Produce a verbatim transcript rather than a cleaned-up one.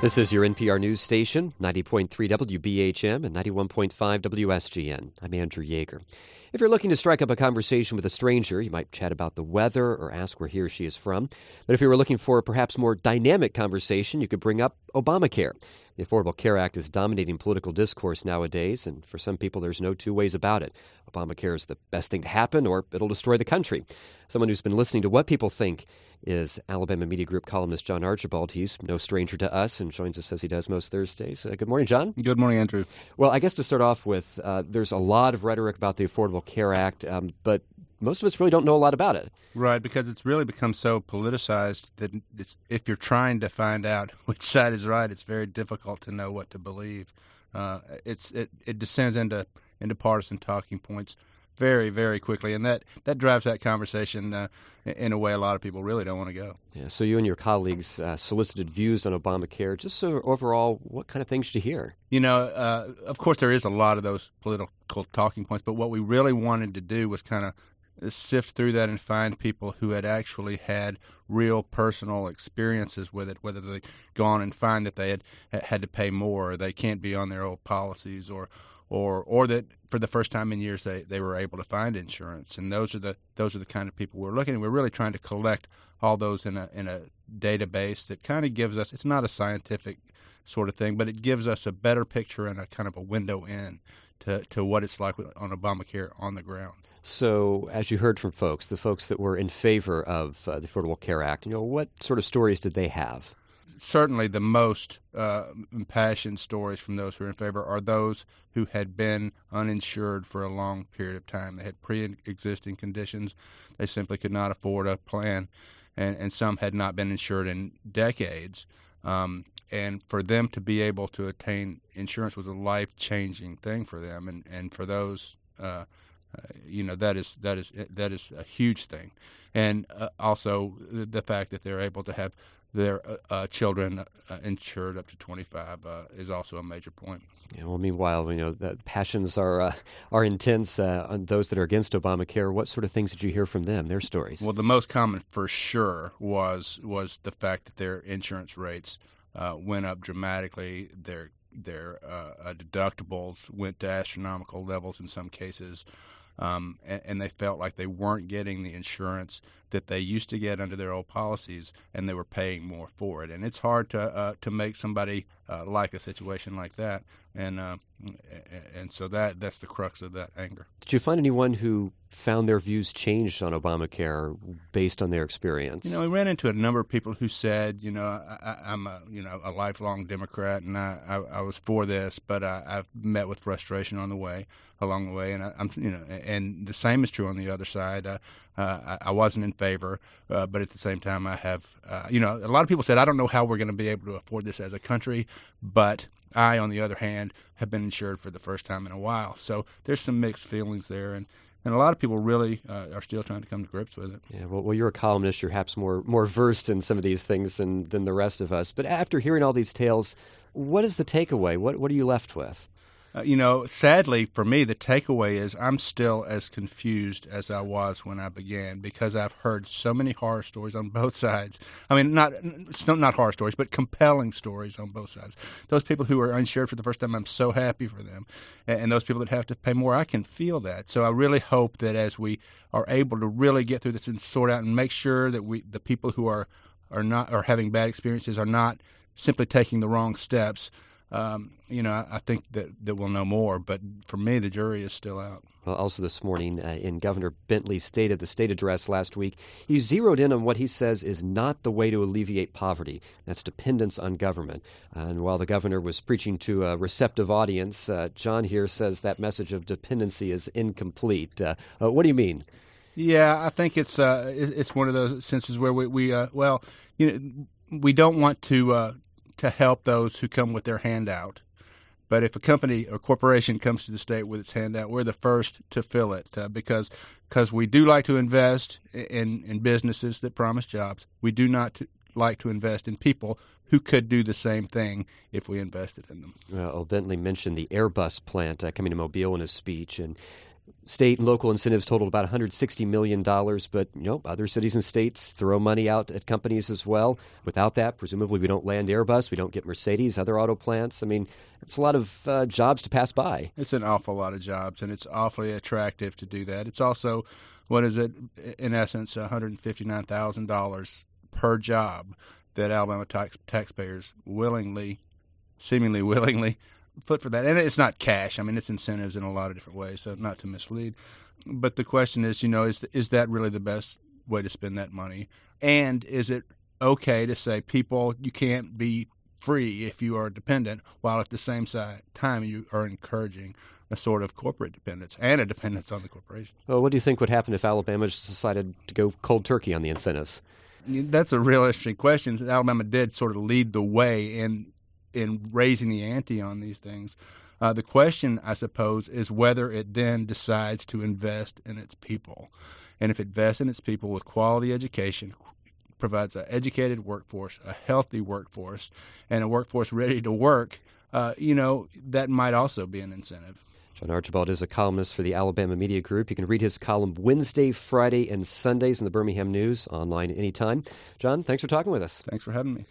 This is your N P R News station, ninety point three W B H M and ninety-one point five W S G N. I'm Andrew Yeager. If you're looking to strike up a conversation with a stranger, you might chat about the weather or ask where he or she is from. But if you were looking for a perhaps more dynamic conversation, you could bring up Obamacare. The Affordable Care Act is dominating political discourse nowadays, and for some people, there's no two ways about it. Obamacare is the best thing to happen, or it'll destroy the country. Someone who's been listening to what people think is Alabama Media Group columnist John Archibald. He's no stranger to us and joins us as he does most Thursdays. Uh, good morning, John. Good morning, Andrew. Well, I guess to start off with, uh, there's a lot of rhetoric about the Affordable Care Act, um, but most of us really don't know a lot about it. Right, because it's really become so politicized that it's, if you're trying to find out which side is right, it's very difficult to know what to believe. Uh, it's it, it descends into into partisan talking points very, very quickly, and that, that drives that conversation uh, in a way a lot of people really don't want to go. Yeah. So you and your colleagues uh, solicited views on Obamacare. Just so overall, what kind of things did you hear? You know, uh, of course, there is a lot of those political talking points, but what we really wanted to do was kind of sift through that and find people who had actually had real personal experiences with it, whether they go on and find that they had had to pay more, or they can't be on their old policies, or or or that for the first time in years they, they were able to find insurance. And those are the those are the kind of people we're looking at. We're really trying to collect all those in a in a database that kind of gives us, it's not a scientific sort of thing, but it gives us a better picture and a kind of a window in to, to what it's like on Obamacare on the ground. So, as you heard from folks, the folks that were in favor of uh, the Affordable Care Act, you know, what sort of stories did they have? Certainly the most uh, impassioned stories from those who are in favor are those who had been uninsured for a long period of time. They had pre-existing conditions. They simply could not afford a plan, and, and some had not been insured in decades. Um, and for them to be able to attain insurance was a life-changing thing for them, and, and for those uh, Uh, you know, that is that is that is a huge thing, and uh, also the fact that they're able to have their uh, uh, children uh, insured up to twenty-five uh, is also a major point. Yeah, well, meanwhile, you know, the passions are uh, are intense uh, on those that are against Obamacare. What sort of things did you hear from them? Their stories? Well, the most common for sure was was the fact that their insurance rates uh, went up dramatically. Their their uh, uh, deductibles went to astronomical levels in some cases. Um, and, and they felt like they weren't getting the insurance that they used to get under their old policies, and they were paying more for it. And it's hard to uh, to make somebody uh, like a situation like that, and uh, and so that that's the crux of that anger. Did you find anyone who found their views changed on Obamacare based on their experience? You know, we ran into a number of people who said, you know, I, I'm a you know a lifelong Democrat, and I, I, I was for this, but I, I've met with frustration on the way, along the way, and I, I'm you know, and the same is true on the other side. Uh, uh, I, I wasn't in favor, uh, but at the same time, I have, uh, you know, a lot of people said, I don't know how we're going to be able to afford this as a country, but I, on the other hand, have been insured for the first time in a while. So there's some mixed feelings there, and. And a lot of people really uh, are still trying to come to grips with it. Yeah, well, well, you're a columnist. You're perhaps more more versed in some of these things than, than the rest of us. But after hearing all these tales, what is the takeaway? What what are you left with? Uh, you know, sadly for me, the takeaway is I'm still as confused as I was when I began, because I've heard so many horror stories on both sides. I mean, not not horror stories, but compelling stories on both sides. Those people who are uninsured for the first time, I'm so happy for them. And, and those people that have to pay more, I can feel that. So I really hope that as we are able to really get through this and sort out and make sure that we, the people who are, are not are having bad experiences are not simply taking the wrong steps. Um, you know, I, I think that, that we'll know more, but for me, the jury is still out. Well, also this morning, uh, in Governor Bentley's State of the State address last week, he zeroed in on what he says is not the way to alleviate poverty. That's dependence on government. Uh, and while the governor was preaching to a receptive audience, uh, John here says that message of dependency is incomplete. Uh, uh, what do you mean? Yeah, I think it's uh, it's one of those senses where we, we uh, well, you know, we don't want to uh, to help those who come with their hand out. But if a company or corporation comes to the state with its hand out, we're the first to fill it uh, because because we do like to invest in, in businesses that promise jobs. We do not to, like to invest in people who could do the same thing if we invested in them. Well, Bentley mentioned the Airbus plant uh, coming to Mobile in his speech, and State and local incentives totaled about one hundred sixty million dollars, but you know, other cities and states throw money out at companies as well. Without that, presumably we don't land Airbus, we don't get Mercedes, other auto plants. I mean, it's a lot of uh, jobs to pass by. It's an awful lot of jobs, and it's awfully attractive to do that. It's also, what is it, in essence, one hundred fifty-nine thousand dollars per job that Alabama tax- taxpayers willingly, seemingly willingly, put for that. And it's not cash. I mean, it's incentives in a lot of different ways, so not to mislead. But the question is, you know, is is that really the best way to spend that money? And is it okay to say, people, you can't be free if you are dependent, while at the same time you are encouraging a sort of corporate dependence and a dependence on the corporation? Well, what do you think would happen if Alabama just decided to go cold turkey on the incentives? That's a real interesting question. Alabama did sort of lead the way in in raising the ante on these things. Uh, the question, I suppose, is whether it then decides to invest in its people. And if it invests in its people with quality education, provides an educated workforce, a healthy workforce, and a workforce ready to work, uh, you know, that might also be an incentive. John Archibald is a columnist for the Alabama Media Group. You can read his column Wednesday, Friday, and Sundays in the Birmingham News, online anytime. John, thanks for talking with us. Thanks for having me.